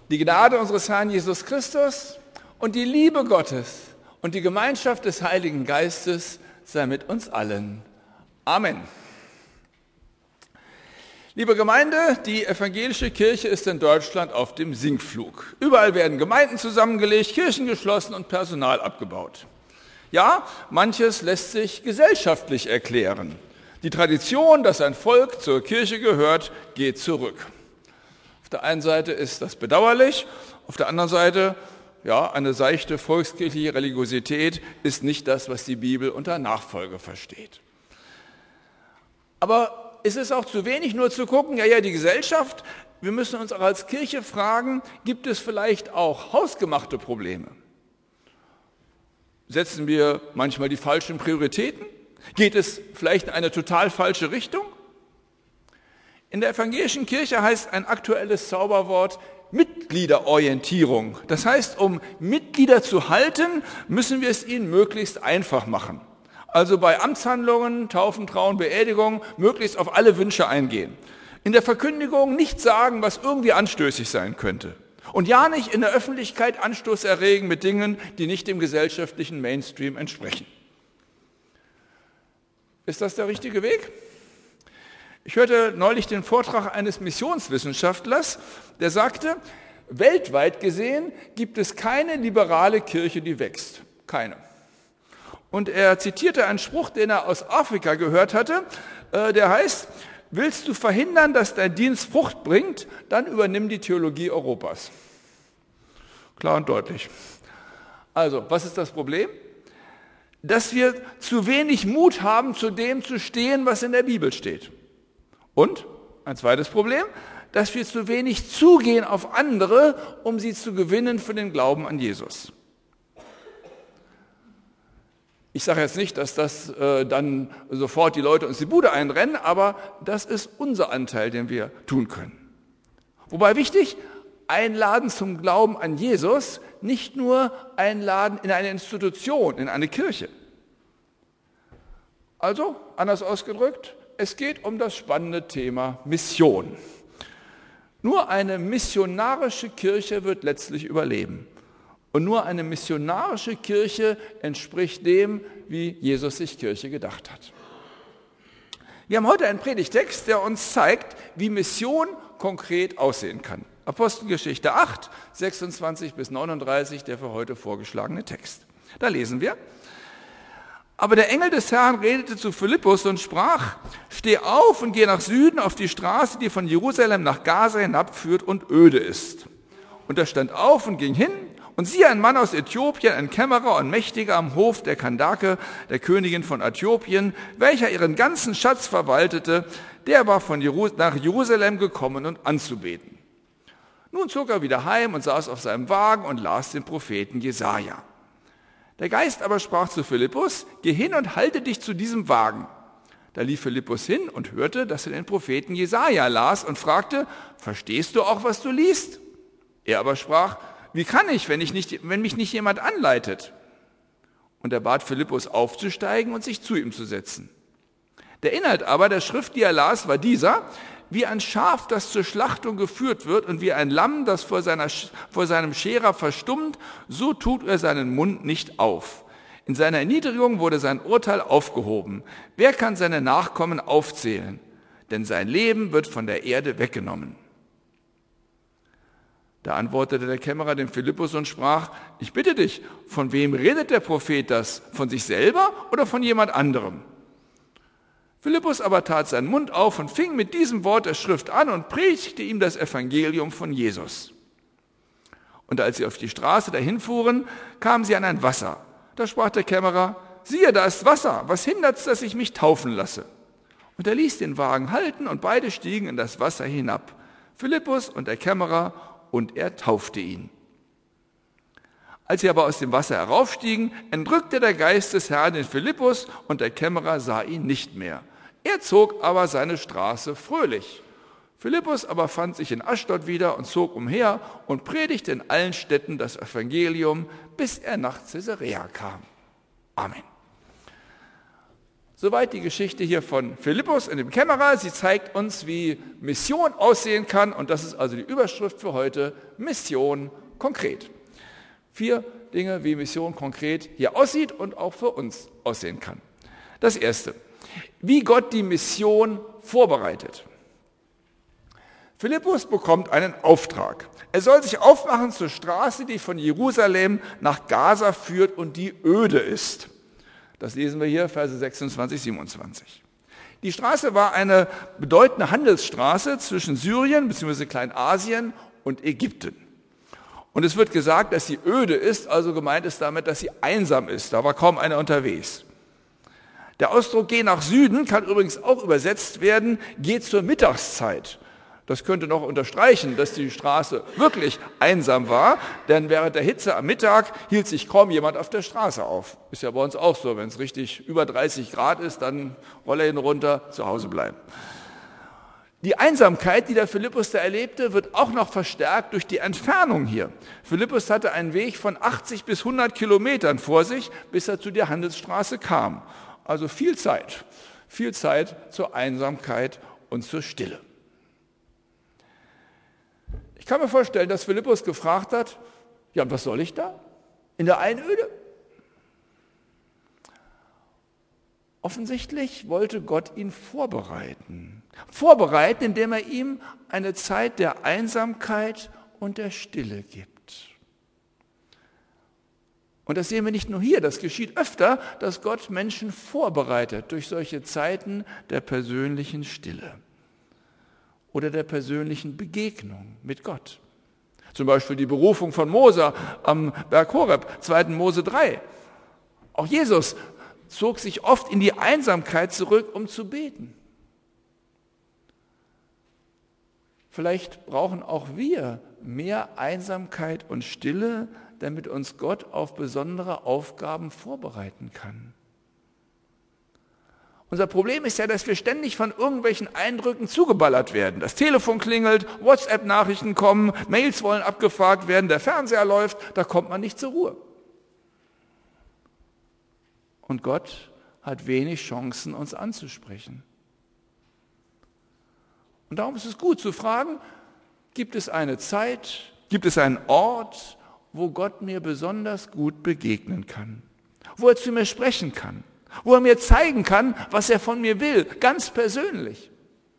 Die Gnade unseres Herrn Jesus Christus und die Liebe Gottes und die Gemeinschaft des Heiligen Geistes sei mit uns allen. Amen. Liebe Gemeinde, die evangelische Kirche ist in Deutschland auf dem Sinkflug. Überall werden Gemeinden zusammengelegt, Kirchen geschlossen und Personal abgebaut. Ja, manches lässt sich gesellschaftlich erklären. Die Tradition, dass ein Volk zur Kirche gehört, geht zurück. Auf der einen Seite ist das bedauerlich, auf der anderen Seite, ja, eine seichte volkskirchliche Religiosität ist nicht das, was die Bibel unter Nachfolge versteht. Aber es ist auch zu wenig, nur zu gucken, ja, die Gesellschaft, wir müssen uns auch als Kirche fragen, gibt es vielleicht auch hausgemachte Probleme? Setzen wir manchmal die falschen Prioritäten? Geht es vielleicht in eine total falsche Richtung? In der evangelischen Kirche heißt ein aktuelles Zauberwort Mitgliederorientierung. Das heißt, um Mitglieder zu halten, müssen wir es ihnen möglichst einfach machen. Also bei Amtshandlungen, Taufen, Trauen, Beerdigungen möglichst auf alle Wünsche eingehen. In der Verkündigung nicht sagen, was irgendwie anstößig sein könnte. Und ja nicht in der Öffentlichkeit Anstoß erregen mit Dingen, die nicht dem gesellschaftlichen Mainstream entsprechen. Ist das der richtige Weg? Ich hörte neulich den Vortrag eines Missionswissenschaftlers, der sagte, weltweit gesehen gibt es keine liberale Kirche, die wächst. Keine. Und er zitierte einen Spruch, den er aus Afrika gehört hatte, der heißt, willst du verhindern, dass dein Dienst Frucht bringt, dann übernimm die Theologie Europas. Klar und deutlich. Also, was ist das Problem? Dass wir zu wenig Mut haben, zu dem zu stehen, was in der Bibel steht. Und, ein zweites Problem, dass wir zu wenig zugehen auf andere, um sie zu gewinnen für den Glauben an Jesus. Ich sage jetzt nicht, dass das dann sofort die Leute uns die Bude einrennen, aber das ist unser Anteil, den wir tun können. Wobei wichtig, einladen zum Glauben an Jesus, nicht nur einladen in eine Institution, in eine Kirche. Also, anders ausgedrückt, es geht um das spannende Thema Mission. Nur eine missionarische Kirche wird letztlich überleben. Und nur eine missionarische Kirche entspricht dem, wie Jesus sich Kirche gedacht hat. Wir haben heute einen Predigtext, der uns zeigt, wie Mission konkret aussehen kann. Apostelgeschichte 8, 26 bis 39, der für heute vorgeschlagene Text. Da lesen wir: Aber der Engel des Herrn redete zu Philippus und sprach, steh auf und geh nach Süden auf die Straße, die von Jerusalem nach Gaza hinabführt und öde ist. Und er stand auf und ging hin, und siehe, ein Mann aus Äthiopien, ein Kämmerer und Mächtiger am Hof der Kandake, der Königin von Äthiopien, welcher ihren ganzen Schatz verwaltete, der war nach Jerusalem gekommen und anzubeten. Nun zog er wieder heim und saß auf seinem Wagen und las den Propheten Jesaja. Der Geist aber sprach zu Philippus, geh hin und halte dich zu diesem Wagen. Da lief Philippus hin und hörte, dass er den Propheten Jesaja las und fragte, verstehst du auch, was du liest? Er aber sprach, wie kann ich, wenn mich nicht jemand anleitet? Und er bat Philippus aufzusteigen und sich zu ihm zu setzen. Der Inhalt aber der Schrift, die er las, war dieser, wie ein Schaf, das zur Schlachtung geführt wird und wie ein Lamm, das vor seinem Scherer verstummt, so tut er seinen Mund nicht auf. In seiner Erniedrigung wurde sein Urteil aufgehoben. Wer kann seine Nachkommen aufzählen? Denn sein Leben wird von der Erde weggenommen. Da antwortete der Kämmerer dem Philippus und sprach, ich bitte dich, von wem redet der Prophet das? Von sich selber oder von jemand anderem? Philippus aber tat seinen Mund auf und fing mit diesem Wort der Schrift an und predigte ihm das Evangelium von Jesus. Und als sie auf die Straße dahin fuhren, kamen sie an ein Wasser. Da sprach der Kämmerer, siehe, da ist Wasser, was hindert's, dass ich mich taufen lasse? Und er ließ den Wagen halten und beide stiegen in das Wasser hinab, Philippus und der Kämmerer, und er taufte ihn. Als sie aber aus dem Wasser heraufstiegen, entrückte der Geist des Herrn den Philippus und der Kämmerer sah ihn nicht mehr. Er zog aber seine Straße fröhlich. Philippus aber fand sich in Aschdod wieder und zog umher und predigte in allen Städten das Evangelium, bis er nach Caesarea kam. Amen. Soweit die Geschichte hier von Philippus in dem Kämmerer. Sie zeigt uns, wie Mission aussehen kann. Und das ist also die Überschrift für heute, Mission konkret. 4 Dinge, wie Mission konkret hier aussieht und auch für uns aussehen kann. Das erste, wie Gott die Mission vorbereitet. Philippus bekommt einen Auftrag. Er soll sich aufmachen zur Straße, die von Jerusalem nach Gaza führt und die öde ist. Das lesen wir hier, Verse 26, 27. Die Straße war eine bedeutende Handelsstraße zwischen Syrien bzw. Kleinasien und Ägypten. Und es wird gesagt, dass sie öde ist, also gemeint ist damit, dass sie einsam ist. Da war kaum einer unterwegs. Der Ausdruck geh nach Süden kann übrigens auch übersetzt werden, geh zur Mittagszeit. Das könnte noch unterstreichen, dass die Straße wirklich einsam war, denn während der Hitze am Mittag hielt sich kaum jemand auf der Straße auf. Ist ja bei uns auch so, wenn es richtig über 30 Grad ist, dann Roller hin runter, zu Hause bleiben. Die Einsamkeit, die der Philippus da erlebte, wird auch noch verstärkt durch die Entfernung hier. Philippus hatte einen Weg von 80 bis 100 Kilometern vor sich, bis er zu der Handelsstraße kam. Also viel Zeit zur Einsamkeit und zur Stille. Ich kann mir vorstellen, dass Philippus gefragt hat, ja, und was soll ich da? In der Einöde? Offensichtlich wollte Gott ihn vorbereiten. Vorbereiten, indem er ihm eine Zeit der Einsamkeit und der Stille gibt. Und das sehen wir nicht nur hier, das geschieht öfter, dass Gott Menschen vorbereitet durch solche Zeiten der persönlichen Stille oder der persönlichen Begegnung mit Gott. Zum Beispiel die Berufung von Mose am Berg Horeb, 2. Mose 3. Auch Jesus zog sich oft in die Einsamkeit zurück, um zu beten. Vielleicht brauchen auch wir mehr Einsamkeit und Stille, damit uns Gott auf besondere Aufgaben vorbereiten kann. Unser Problem ist ja, dass wir ständig von irgendwelchen Eindrücken zugeballert werden. Das Telefon klingelt, WhatsApp-Nachrichten kommen, Mails wollen abgefragt werden, der Fernseher läuft, da kommt man nicht zur Ruhe. Und Gott hat wenig Chancen, uns anzusprechen. Und darum ist es gut zu fragen, gibt es eine Zeit, gibt es einen Ort, wo Gott mir besonders gut begegnen kann, wo er zu mir sprechen kann, wo er mir zeigen kann, was er von mir will, ganz persönlich.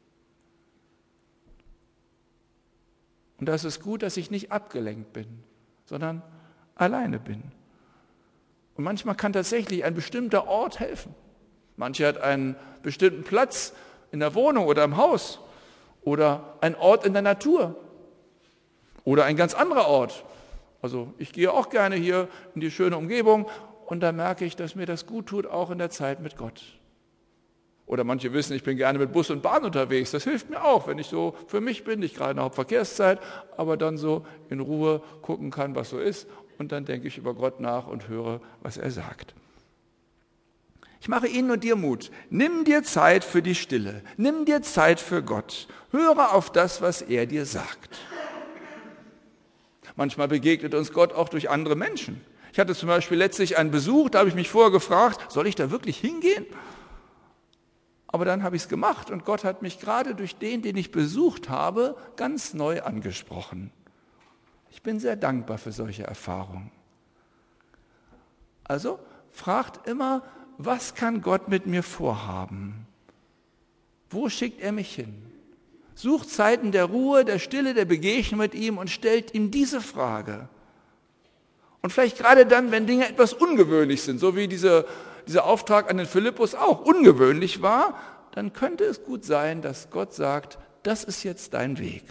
Und da ist es gut, dass ich nicht abgelenkt bin, sondern alleine bin. Und manchmal kann tatsächlich ein bestimmter Ort helfen. Manche hat einen bestimmten Platz in der Wohnung oder im Haus oder ein Ort in der Natur oder ein ganz anderer Ort. Also ich gehe auch gerne hier in die schöne Umgebung und da merke ich, dass mir das gut tut, auch in der Zeit mit Gott. Oder manche wissen, ich bin gerne mit Bus und Bahn unterwegs. Das hilft mir auch, wenn ich so für mich bin, nicht gerade in der Hauptverkehrszeit, aber dann so in Ruhe gucken kann, was so ist. Und dann denke ich über Gott nach und höre, was er sagt. Ich mache Ihnen und dir Mut. Nimm dir Zeit für die Stille. Nimm dir Zeit für Gott. Höre auf das, was er dir sagt. Manchmal begegnet uns Gott auch durch andere Menschen. Ich hatte zum Beispiel letztlich einen Besuch, da habe ich mich vorher gefragt, soll ich da wirklich hingehen? Aber dann habe ich es gemacht und Gott hat mich gerade durch den ich besucht habe, ganz neu angesprochen. Ich bin sehr dankbar für solche Erfahrungen. Also fragt immer, was kann Gott mit mir vorhaben? Wo schickt er mich hin? Sucht Zeiten der Ruhe, der Stille, der Begegnung mit ihm und stellt ihm diese Frage. Und vielleicht gerade dann, wenn Dinge etwas ungewöhnlich sind, so wie dieser Auftrag an den Philippus auch ungewöhnlich war, dann könnte es gut sein, dass Gott sagt, das ist jetzt dein Weg.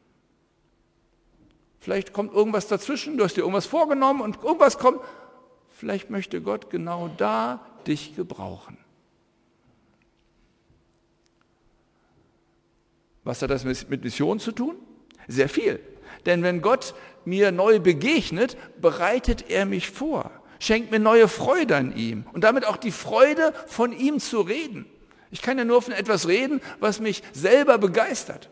Vielleicht kommt irgendwas dazwischen, du hast dir irgendwas vorgenommen und irgendwas kommt. Vielleicht möchte Gott genau da dich gebrauchen. Was hat das mit Mission zu tun? Sehr viel. Denn wenn Gott mir neu begegnet, bereitet er mich vor, schenkt mir neue Freude an ihm und damit auch die Freude, von ihm zu reden. Ich kann ja nur von etwas reden, was mich selber begeistert.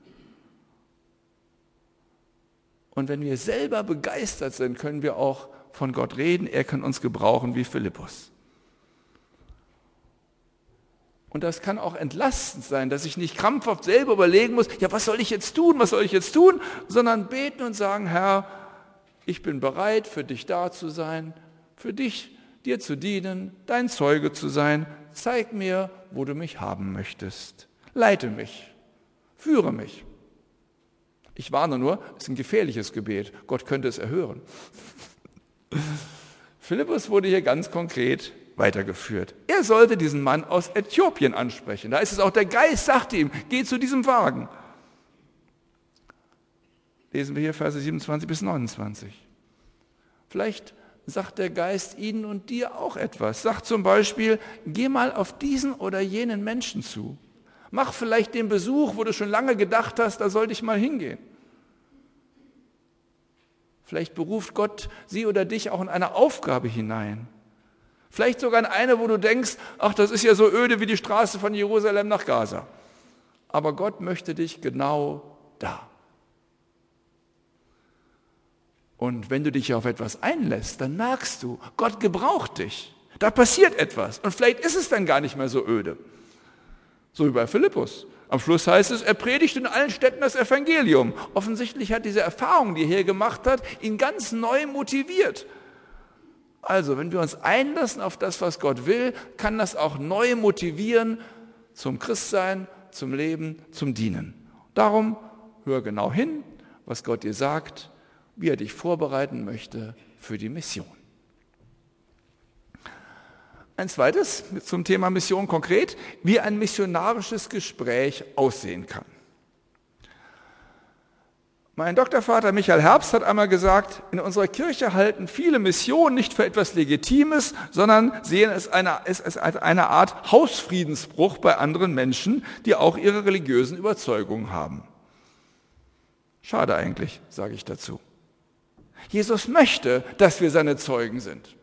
Und wenn wir selber begeistert sind, können wir auch von Gott reden. Er kann uns gebrauchen wie Philippus. Und das kann auch entlastend sein, dass ich nicht krampfhaft selber überlegen muss, ja, was soll ich jetzt tun, sondern beten und sagen, Herr, ich bin bereit, für dich da zu sein, für dich, dir zu dienen, dein Zeuge zu sein. Zeig mir, wo du mich haben möchtest. Leite mich, führe mich. Ich warne nur, es ist ein gefährliches Gebet. Gott könnte es erhören. Philippus wurde hier ganz konkret weitergeführt. Er sollte diesen Mann aus Äthiopien ansprechen. Da ist es auch, der Geist sagte ihm, geh zu diesem Wagen. Lesen wir hier Verse 27 bis 29. Vielleicht sagt der Geist Ihnen und dir auch etwas. Sagt zum Beispiel, geh mal auf diesen oder jenen Menschen zu. Mach vielleicht den Besuch, wo du schon lange gedacht hast, da sollte ich mal hingehen. Vielleicht beruft Gott sie oder dich auch in eine Aufgabe hinein. Vielleicht sogar in eine, wo du denkst, ach, das ist ja so öde wie die Straße von Jerusalem nach Gaza. Aber Gott möchte dich genau da. Und wenn du dich auf etwas einlässt, dann merkst du, Gott gebraucht dich. Da passiert etwas. Und vielleicht ist es dann gar nicht mehr so öde. So wie bei Philippus. Am Schluss heißt es, er predigt in allen Städten das Evangelium. Offensichtlich hat diese Erfahrung, die er hier gemacht hat, ihn ganz neu motiviert. Also, wenn wir uns einlassen auf das, was Gott will, kann das auch neu motivieren zum Christsein, zum Leben, zum Dienen. Darum hör genau hin, was Gott dir sagt, wie er dich vorbereiten möchte für die Mission. Ein zweites zum Thema Mission konkret, wie ein missionarisches Gespräch aussehen kann. Mein Doktorvater Michael Herbst hat einmal gesagt, in unserer Kirche halten viele Missionen nicht für etwas Legitimes, sondern sehen es als eine Art Hausfriedensbruch bei anderen Menschen, die auch ihre religiösen Überzeugungen haben. Schade eigentlich, sage ich dazu. Jesus möchte, dass wir seine Zeugen sind.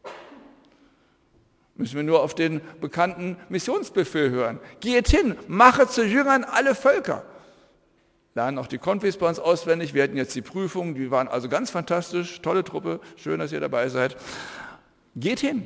Müssen wir nur auf den bekannten Missionsbefehl hören. Geht hin, mache zu Jüngern alle Völker. Lernen auch die Konfis bei uns auswendig. Wir hatten jetzt die Prüfungen, die waren also ganz fantastisch. Tolle Truppe, schön, dass ihr dabei seid. Geht hin.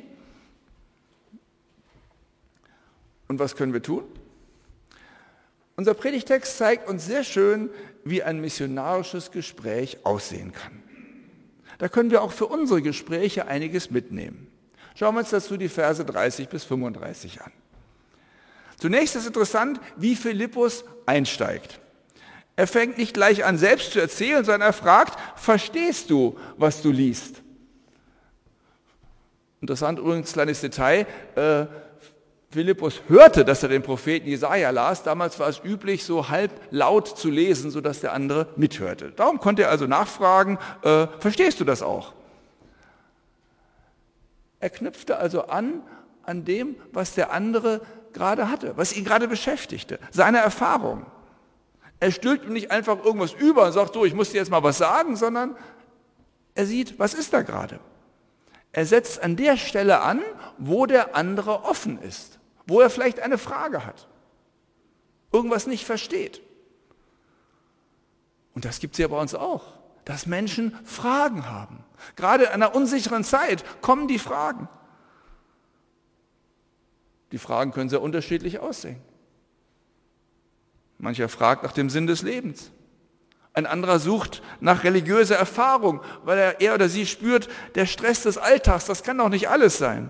Und was können wir tun? Unser Predigtext zeigt uns sehr schön, wie ein missionarisches Gespräch aussehen kann. Da können wir auch für unsere Gespräche einiges mitnehmen. Schauen wir uns dazu die Verse 30 bis 35 an. Zunächst ist interessant, wie Philippus einsteigt. Er fängt nicht gleich an, selbst zu erzählen, sondern er fragt, verstehst du, was du liest? Interessant übrigens, kleines Detail, Philippus hörte, dass er den Propheten Jesaja las. Damals war es üblich, so halb laut zu lesen, sodass der andere mithörte. Darum konnte er also nachfragen, verstehst du das auch? Er knüpfte also an dem, was der andere gerade hatte, was ihn gerade beschäftigte, seine Erfahrung. Er stülpt ihm nicht einfach irgendwas über und sagt, so, ich muss dir jetzt mal was sagen, sondern er sieht, was ist da gerade. Er setzt an der Stelle an, wo der andere offen ist, wo er vielleicht eine Frage hat, irgendwas nicht versteht. Und das gibt es ja bei uns auch, dass Menschen Fragen haben. Gerade in einer unsicheren Zeit kommen die Fragen. Die Fragen können sehr unterschiedlich aussehen. Mancher fragt nach dem Sinn des Lebens. Ein anderer sucht nach religiöser Erfahrung, weil er oder sie spürt, der Stress des Alltags, das kann doch nicht alles sein.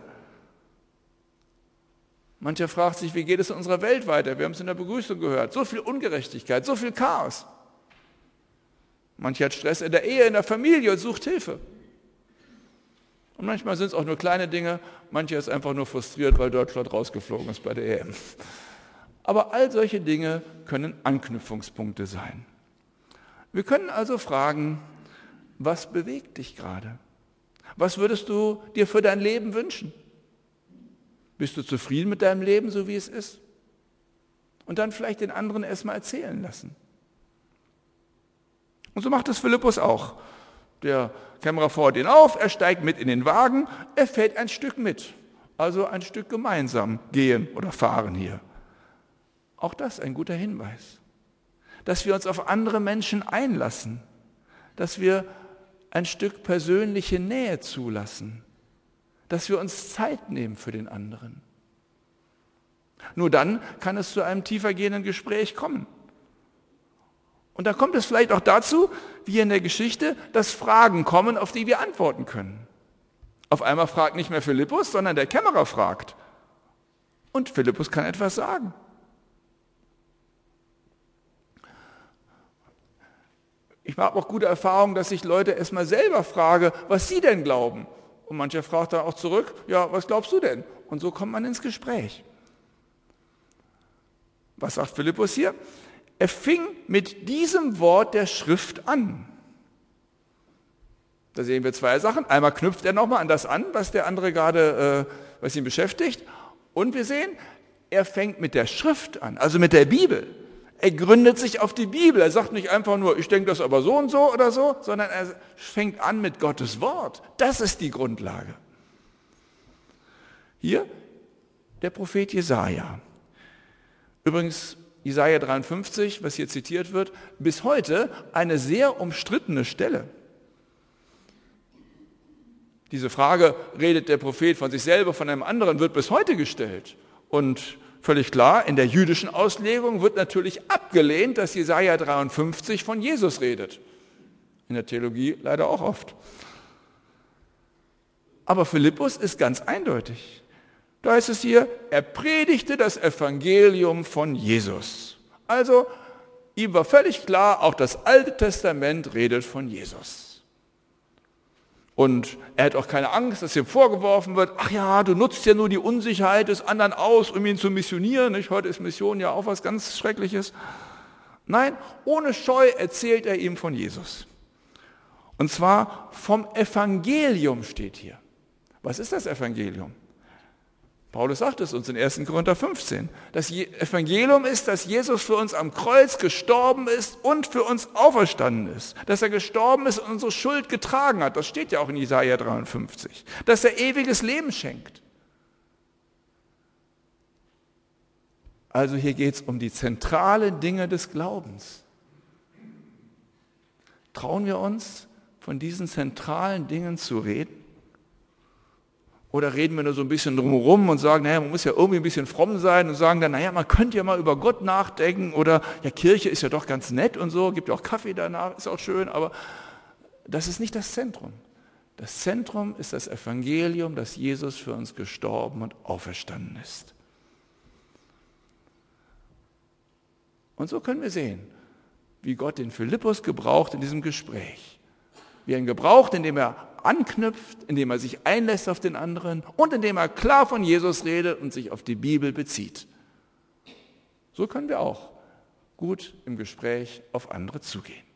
Mancher fragt sich, wie geht es in unserer Welt weiter? Wir haben es in der Begrüßung gehört. So viel Ungerechtigkeit, so viel Chaos. Mancher hat Stress in der Ehe, in der Familie und sucht Hilfe. Und manchmal sind es auch nur kleine Dinge. Mancher ist einfach nur frustriert, weil Deutschland rausgeflogen ist bei der EM. Aber all solche Dinge können Anknüpfungspunkte sein. Wir können also fragen, was bewegt dich gerade? Was würdest du dir für dein Leben wünschen? Bist du zufrieden mit deinem Leben, so wie es ist? Und dann vielleicht den anderen erstmal erzählen lassen. Und so macht es Philippus auch. Der Kämmerer fordert ihn auf, er steigt mit in den Wagen, er fährt ein Stück mit. Also ein Stück gemeinsam gehen oder fahren hier. Auch das ein guter Hinweis. Dass wir uns auf andere Menschen einlassen. Dass wir ein Stück persönliche Nähe zulassen. Dass wir uns Zeit nehmen für den anderen. Nur dann kann es zu einem tiefergehenden Gespräch kommen. Und da kommt es vielleicht auch dazu, wie in der Geschichte, dass Fragen kommen, auf die wir antworten können. Auf einmal fragt nicht mehr Philippus, sondern der Kämmerer fragt. Und Philippus kann etwas sagen. Ich habe auch gute Erfahrungen, dass ich Leute erstmal selber frage, was sie denn glauben. Und mancher fragt dann auch zurück, ja, was glaubst du denn? Und so kommt man ins Gespräch. Was sagt Philippus hier? Er fing mit diesem Wort der Schrift an. Da sehen wir zwei Sachen. Einmal knüpft er nochmal an das an, was der andere gerade, was ihn beschäftigt. Und wir sehen, er fängt mit der Schrift an, also mit der Bibel. Er gründet sich auf die Bibel. Er sagt nicht einfach nur, ich denke das aber so und so oder so, sondern er fängt an mit Gottes Wort. Das ist die Grundlage. Hier der Prophet Jesaja. Übrigens, Jesaja 53, was hier zitiert wird, bis heute eine sehr umstrittene Stelle. Diese Frage, redet der Prophet von sich selber, von einem anderen, wird bis heute gestellt. Und völlig klar, in der jüdischen Auslegung wird natürlich abgelehnt, dass Jesaja 53 von Jesus redet. In der Theologie leider auch oft. Aber Philippus ist ganz eindeutig. Da heißt es hier, er predigte das Evangelium von Jesus. Also, ihm war völlig klar, auch das Alte Testament redet von Jesus. Und er hat auch keine Angst, dass ihm vorgeworfen wird, ach ja, du nutzt ja nur die Unsicherheit des anderen aus, um ihn zu missionieren. Nicht? Heute ist Mission ja auch was ganz Schreckliches. Nein, ohne Scheu erzählt er ihm von Jesus. Und zwar vom Evangelium steht hier. Was ist das Evangelium? Paulus sagt es uns in 1. Korinther 15. Das Evangelium ist, dass Jesus für uns am Kreuz gestorben ist und für uns auferstanden ist. Dass er gestorben ist und unsere Schuld getragen hat. Das steht ja auch in Jesaja 53. Dass er ewiges Leben schenkt. Also hier geht es um die zentralen Dinge des Glaubens. Trauen wir uns, von diesen zentralen Dingen zu reden? Oder reden wir nur so ein bisschen drumherum und sagen, naja, man muss ja irgendwie ein bisschen fromm sein und sagen dann, naja, man könnte ja mal über Gott nachdenken oder ja, Kirche ist ja doch ganz nett und so, gibt ja auch Kaffee danach, ist auch schön, aber das ist nicht das Zentrum. Das Zentrum ist das Evangelium, dass Jesus für uns gestorben und auferstanden ist. Und so können wir sehen, wie Gott den Philippus gebraucht in diesem Gespräch. Wie er ihn gebraucht, indem er anknüpft, indem er sich einlässt auf den anderen und indem er klar von Jesus redet und sich auf die Bibel bezieht. So können wir auch gut im Gespräch auf andere zugehen.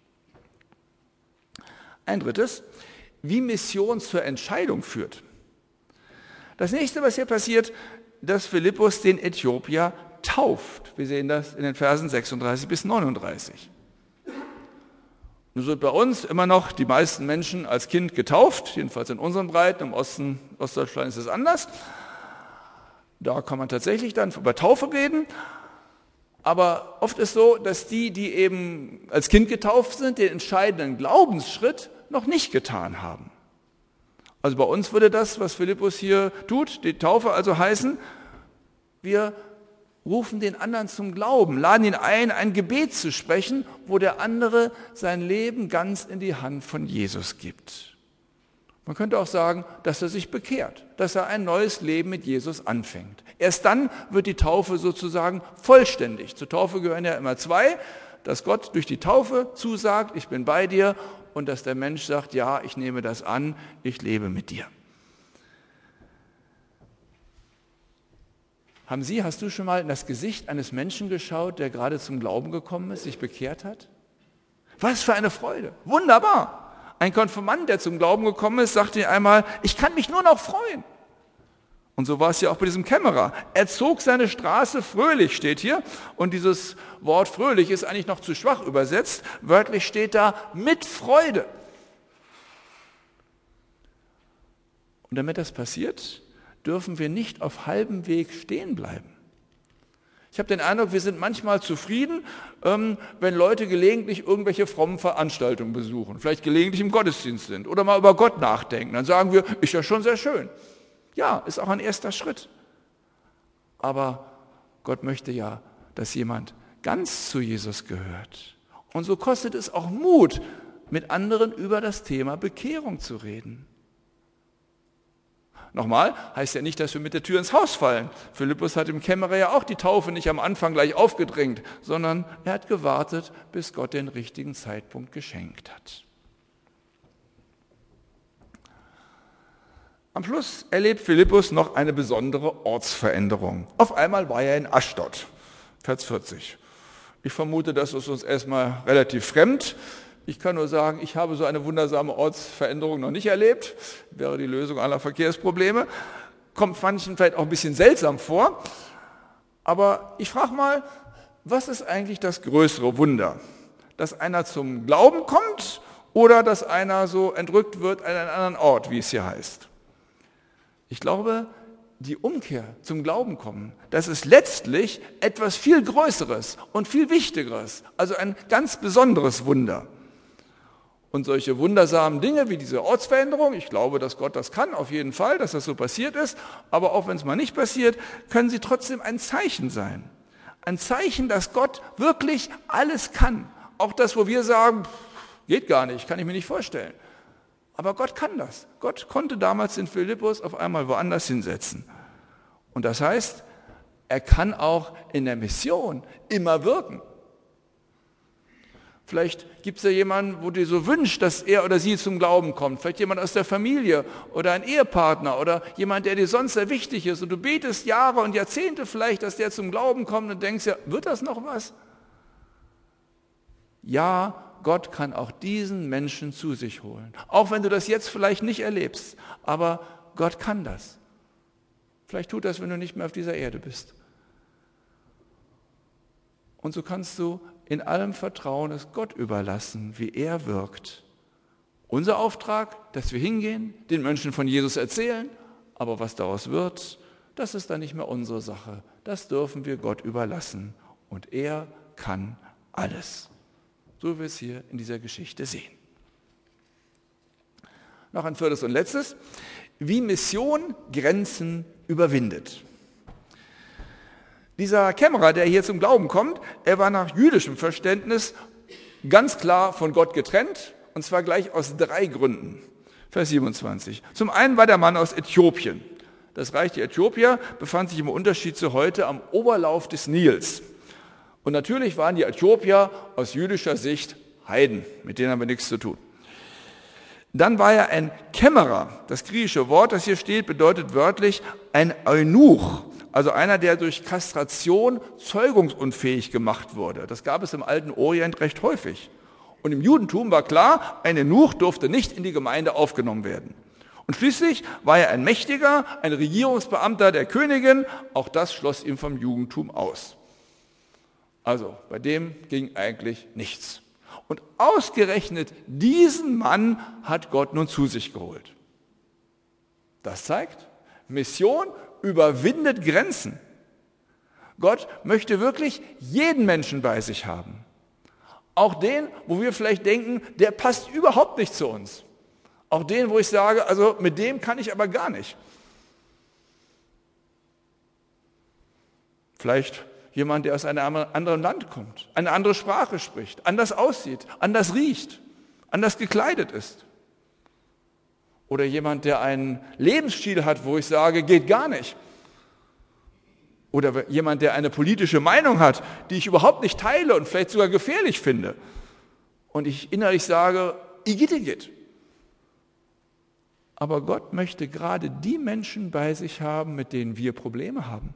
Ein drittes, wie Mission zur Entscheidung führt. Das nächste, was hier passiert, dass Philippus den Äthiopier tauft. Wir sehen das in den Versen 36 bis 39. Nun sind bei uns immer noch die meisten Menschen als Kind getauft, jedenfalls in unseren Breiten, im Osten, Ostdeutschland ist es anders. Da kann man tatsächlich dann über Taufe reden, aber oft ist so, dass die eben als Kind getauft sind, den entscheidenden Glaubensschritt noch nicht getan haben. Also bei uns würde das, was Philippus hier tut, die Taufe also heißen, wir rufen den anderen zum Glauben, laden ihn ein Gebet zu sprechen, wo der andere sein Leben ganz in die Hand von Jesus gibt. Man könnte auch sagen, dass er sich bekehrt, dass er ein neues Leben mit Jesus anfängt. Erst dann wird die Taufe sozusagen vollständig. Zur Taufe gehören ja immer zwei, dass Gott durch die Taufe zusagt, ich bin bei dir, und dass der Mensch sagt, ja, ich nehme das an, ich lebe mit dir. Hast du schon mal in das Gesicht eines Menschen geschaut, der gerade zum Glauben gekommen ist, sich bekehrt hat? Was für eine Freude! Wunderbar! Ein Konfirmand, der zum Glauben gekommen ist, sagte einmal, ich kann mich nur noch freuen. Und so war es ja auch bei diesem Kämmerer. Er zog seine Straße fröhlich, steht hier. Und dieses Wort fröhlich ist eigentlich noch zu schwach übersetzt. Wörtlich steht da mit Freude. Und damit das passiert, dürfen wir nicht auf halbem Weg stehen bleiben. Ich habe den Eindruck, wir sind manchmal zufrieden, wenn Leute gelegentlich irgendwelche frommen Veranstaltungen besuchen, vielleicht gelegentlich im Gottesdienst sind oder mal über Gott nachdenken. Dann sagen wir, ist ja schon sehr schön. Ja, ist auch ein erster Schritt. Aber Gott möchte ja, dass jemand ganz zu Jesus gehört. Und so kostet es auch Mut, mit anderen über das Thema Bekehrung zu reden. Nochmal, heißt ja nicht, dass wir mit der Tür ins Haus fallen. Philippus hat dem Kämmerer ja auch die Taufe nicht am Anfang gleich aufgedrängt, sondern er hat gewartet, bis Gott den richtigen Zeitpunkt geschenkt hat. Am Schluss erlebt Philippus noch eine besondere Ortsveränderung. Auf einmal war er in Aschdod, Vers 40. Ich vermute, das ist uns erstmal relativ fremd. Ich kann nur sagen, ich habe so eine wundersame Ortsveränderung noch nicht erlebt. Wäre die Lösung aller Verkehrsprobleme. Kommt manchen vielleicht auch ein bisschen seltsam vor. Aber ich frage mal, was ist eigentlich das größere Wunder? Dass einer zum Glauben kommt oder dass einer so entrückt wird an einen anderen Ort, wie es hier heißt? Ich glaube, die Umkehr zum Glauben kommen, das ist letztlich etwas viel Größeres und viel Wichtigeres, also ein ganz besonderes Wunder. Und solche wundersamen Dinge wie diese Ortsveränderung, ich glaube, dass Gott das kann, auf jeden Fall, dass das so passiert ist, aber auch wenn es mal nicht passiert, können sie trotzdem ein Zeichen sein. Ein Zeichen, dass Gott wirklich alles kann. Auch das, wo wir sagen, geht gar nicht, kann ich mir nicht vorstellen. Aber Gott kann das. Gott konnte damals den Philippus auf einmal woanders hinsetzen. Und das heißt, er kann auch in der Mission immer wirken. Vielleicht gibt es ja jemanden, wo du so wünschst, dass er oder sie zum Glauben kommt. Vielleicht jemand aus der Familie oder ein Ehepartner oder jemand, der dir sonst sehr wichtig ist. Und du betest Jahre und Jahrzehnte vielleicht, dass der zum Glauben kommt und denkst, ja, wird das noch was? Ja, Gott kann auch diesen Menschen zu sich holen. Auch wenn du das jetzt vielleicht nicht erlebst. Aber Gott kann das. Vielleicht tut das, wenn du nicht mehr auf dieser Erde bist. Und so kannst du in allem Vertrauen es Gott überlassen, wie er wirkt. Unser Auftrag, dass wir hingehen, den Menschen von Jesus erzählen, aber was daraus wird, das ist dann nicht mehr unsere Sache. Das dürfen wir Gott überlassen. Und er kann alles. So wie wir es hier in dieser Geschichte sehen. Noch ein viertes und letztes. Wie Mission Grenzen überwindet. Dieser Kämmerer, der hier zum Glauben kommt, er war nach jüdischem Verständnis ganz klar von Gott getrennt, und zwar gleich aus 3 Gründen. Vers 27. Zum einen war der Mann aus Äthiopien. Das Reich der Äthiopier befand sich im Unterschied zu heute am Oberlauf des Nils. Und natürlich waren die Äthiopier aus jüdischer Sicht Heiden, mit denen haben wir nichts zu tun. Dann war er ein Kämmerer. Das griechische Wort, das hier steht, bedeutet wörtlich ein Eunuch. Also einer, der durch Kastration zeugungsunfähig gemacht wurde. Das gab es im alten Orient recht häufig. Und im Judentum war klar, ein Eunuch durfte nicht in die Gemeinde aufgenommen werden. Und schließlich war er ein Mächtiger, ein Regierungsbeamter der Königin. Auch das schloss ihm vom Judentum aus. Also bei dem ging eigentlich nichts. Und ausgerechnet diesen Mann hat Gott nun zu sich geholt. Das zeigt, Mission überwindet Grenzen. Gott möchte wirklich jeden Menschen bei sich haben. Auch den, wo wir vielleicht denken, der passt überhaupt nicht zu uns. Auch den, wo ich sage, also mit dem kann ich aber gar nicht. Vielleicht jemand, der aus einem anderen Land kommt, eine andere Sprache spricht, anders aussieht, anders riecht, anders gekleidet ist. Oder jemand, der einen Lebensstil hat, wo ich sage, geht gar nicht. Oder jemand, der eine politische Meinung hat, die ich überhaupt nicht teile und vielleicht sogar gefährlich finde. Und ich innerlich sage, igitt. Aber Gott möchte gerade die Menschen bei sich haben, mit denen wir Probleme haben.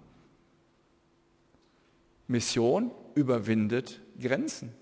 Mission überwindet Grenzen.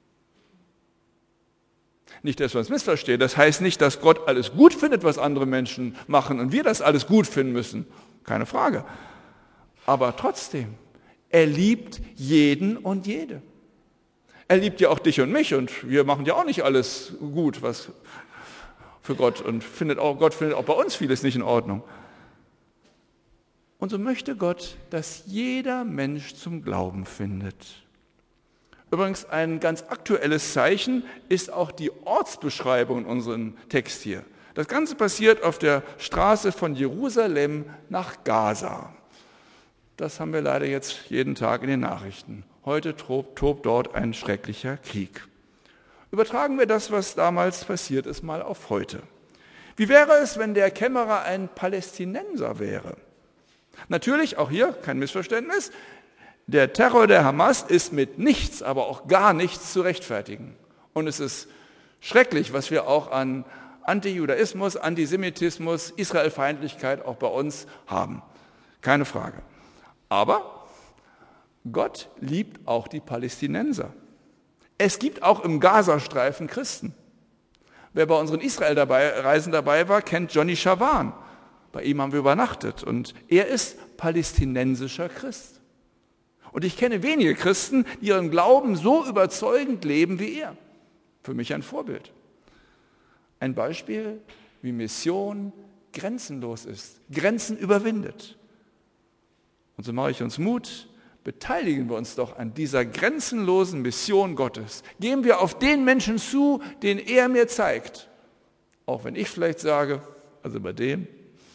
Nicht, dass wir uns missverstehen. Das heißt nicht, dass Gott alles gut findet, was andere Menschen machen und wir das alles gut finden müssen. Keine Frage. Aber trotzdem, er liebt jeden und jede. Er liebt ja auch dich und mich und wir machen ja auch nicht alles gut, was für Gott und Gott findet auch bei uns vieles nicht in Ordnung. Und so möchte Gott, dass jeder Mensch zum Glauben findet. Übrigens ein ganz aktuelles Zeichen ist auch die Ortsbeschreibung in unserem Text hier. Das Ganze passiert auf der Straße von Jerusalem nach Gaza. Das haben wir leider jetzt jeden Tag in den Nachrichten. Heute tobt dort ein schrecklicher Krieg. Übertragen wir das, was damals passiert ist, mal auf heute. Wie wäre es, wenn der Kämmerer ein Palästinenser wäre? Natürlich, auch hier kein Missverständnis, der Terror der Hamas ist mit nichts, aber auch gar nichts zu rechtfertigen. Und es ist schrecklich, was wir auch an Antijudaismus, Antisemitismus, Israelfeindlichkeit auch bei uns haben. Keine Frage. Aber Gott liebt auch die Palästinenser. Es gibt auch im Gazastreifen Christen. Wer bei unseren Israel-Reisen dabei war, kennt Johnny Shawan. Bei ihm haben wir übernachtet und er ist palästinensischer Christ. Und ich kenne wenige Christen, die ihren Glauben so überzeugend leben wie er. Für mich ein Vorbild. Ein Beispiel, wie Mission grenzenlos ist, Grenzen überwindet. Und so mache ich uns Mut, beteiligen wir uns doch an dieser grenzenlosen Mission Gottes. Gehen wir auf den Menschen zu, den er mir zeigt. Auch wenn ich vielleicht sage, also bei dem.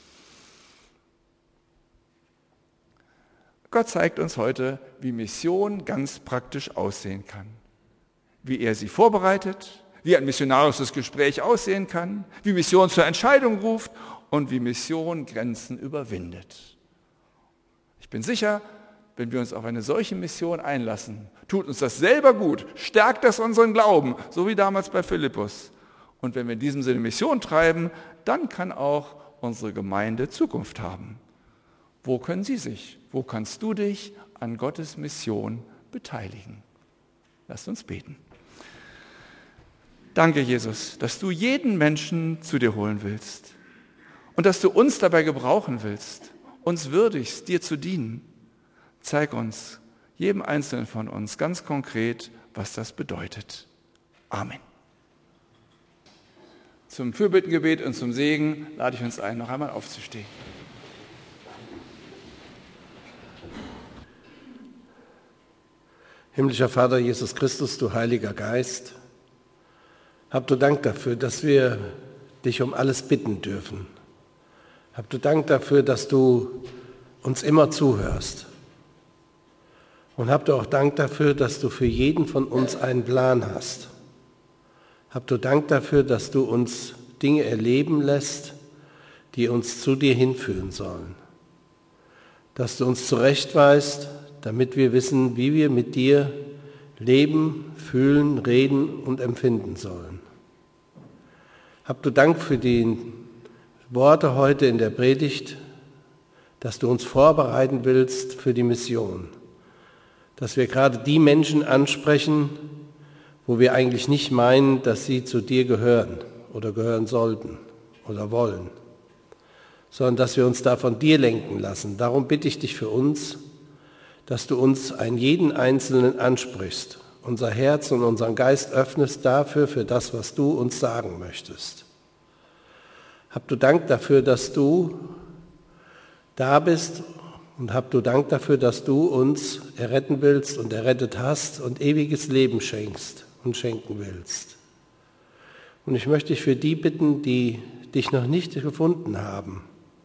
Gott zeigt uns heute, wie Mission ganz praktisch aussehen kann. Wie er sie vorbereitet, wie ein missionarisches Gespräch aussehen kann, wie Mission zur Entscheidung ruft und wie Mission Grenzen überwindet. Ich bin sicher, wenn wir uns auf eine solche Mission einlassen, tut uns das selber gut, stärkt das unseren Glauben, so wie damals bei Philippus. Und wenn wir in diesem Sinne Mission treiben, dann kann auch unsere Gemeinde Zukunft haben. Wo können Sie sich, wo kannst du dich an Gottes Mission beteiligen? Lasst uns beten. Danke, Jesus, dass du jeden Menschen zu dir holen willst und dass du uns dabei gebrauchen willst, uns würdigst, dir zu dienen. Zeig uns, jedem Einzelnen von uns, ganz konkret, was das bedeutet. Amen. Zum Fürbittengebet und zum Segen lade ich uns ein, noch einmal aufzustehen. Himmlischer Vater Jesus Christus, du Heiliger Geist, hab du Dank dafür, dass wir dich um alles bitten dürfen. Hab du Dank dafür, dass du uns immer zuhörst. Und hab du auch Dank dafür, dass du für jeden von uns einen Plan hast. Hab du Dank dafür, dass du uns Dinge erleben lässt, die uns zu dir hinführen sollen. Dass du uns zurechtweist, damit wir wissen, wie wir mit dir leben, fühlen, reden und empfinden sollen. Hab du Dank für die Worte heute in der Predigt, dass du uns vorbereiten willst für die Mission. Dass wir gerade die Menschen ansprechen, wo wir eigentlich nicht meinen, dass sie zu dir gehören oder gehören sollten oder wollen, sondern dass wir uns da von dir lenken lassen. Darum bitte ich dich für uns, dass du uns jeden Einzelnen ansprichst, unser Herz und unseren Geist öffnest dafür, für das, was du uns sagen möchtest. Hab du Dank dafür, dass du da bist und hab du Dank dafür, dass du uns erretten willst und errettet hast und ewiges Leben schenkst und schenken willst. Und ich möchte dich für die bitten, die dich noch nicht gefunden haben.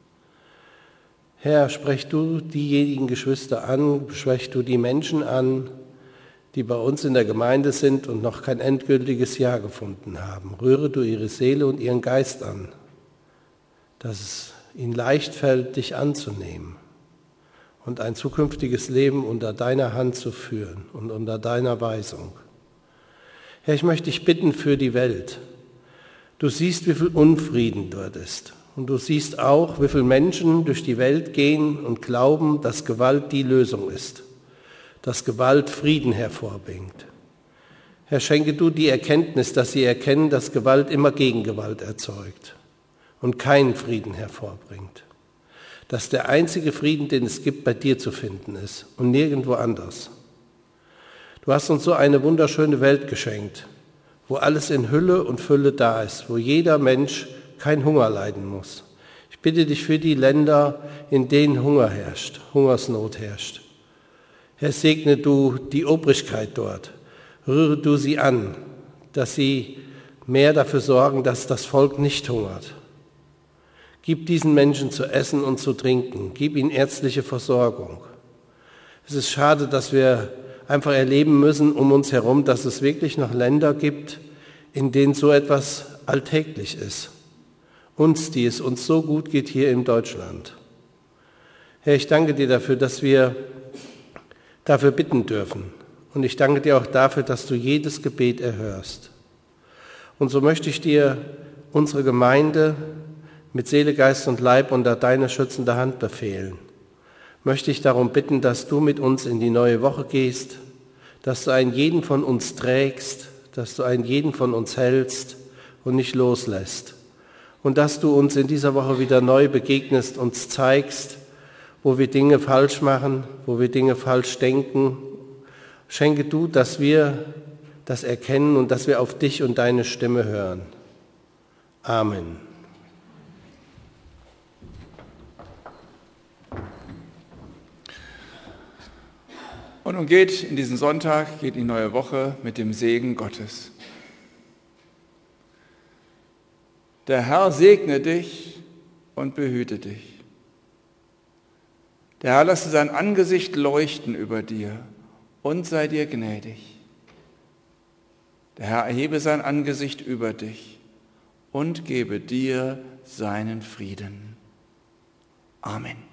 Herr, sprech du diejenigen Geschwister an, sprech du die Menschen an, die bei uns in der Gemeinde sind und noch kein endgültiges Ja gefunden haben. Rühre du ihre Seele und ihren Geist an, dass es ihnen leicht fällt, dich anzunehmen und ein zukünftiges Leben unter deiner Hand zu führen und unter deiner Weisung. Herr, ich möchte dich bitten für die Welt. Du siehst, wie viel Unfrieden dort ist. Und du siehst auch, wie viele Menschen durch die Welt gehen und glauben, dass Gewalt die Lösung ist, dass Gewalt Frieden hervorbringt. Herr, schenke du die Erkenntnis, dass sie erkennen, dass Gewalt immer Gegengewalt erzeugt und keinen Frieden hervorbringt. Dass der einzige Frieden, den es gibt, bei dir zu finden ist und nirgendwo anders. Du hast uns so eine wunderschöne Welt geschenkt, wo alles in Hülle und Fülle da ist, wo jeder Mensch kein Hunger leiden muss. Ich bitte dich für die Länder, in denen Hunger herrscht, Hungersnot herrscht. Herr, segne du die Obrigkeit dort, rühre du sie an, dass sie mehr dafür sorgen, dass das Volk nicht hungert. Gib diesen Menschen zu essen und zu trinken, gib ihnen ärztliche Versorgung. Es ist schade, dass wir einfach erleben müssen um uns herum, dass es wirklich noch Länder gibt, in denen so etwas alltäglich ist. Uns, die es uns so gut geht hier in Deutschland. Herr, ich danke dir dafür, dass wir dafür bitten dürfen. Und ich danke dir auch dafür, dass du jedes Gebet erhörst. Und so möchte ich dir unsere Gemeinde mit Seele, Geist und Leib unter deine schützende Hand befehlen. Möchte ich darum bitten, dass du mit uns in die neue Woche gehst, dass du einen jeden von uns trägst, dass du einen jeden von uns hältst und nicht loslässt. Und dass du uns in dieser Woche wieder neu begegnest, uns zeigst, wo wir Dinge falsch machen, wo wir Dinge falsch denken. Schenke du, dass wir das erkennen und dass wir auf dich und deine Stimme hören. Amen. Und nun geht in diesen Sonntag, geht in die neue Woche mit dem Segen Gottes. Der Herr segne dich und behüte dich. Der Herr lasse sein Angesicht leuchten über dir und sei dir gnädig. Der Herr erhebe sein Angesicht über dich und gebe dir seinen Frieden. Amen.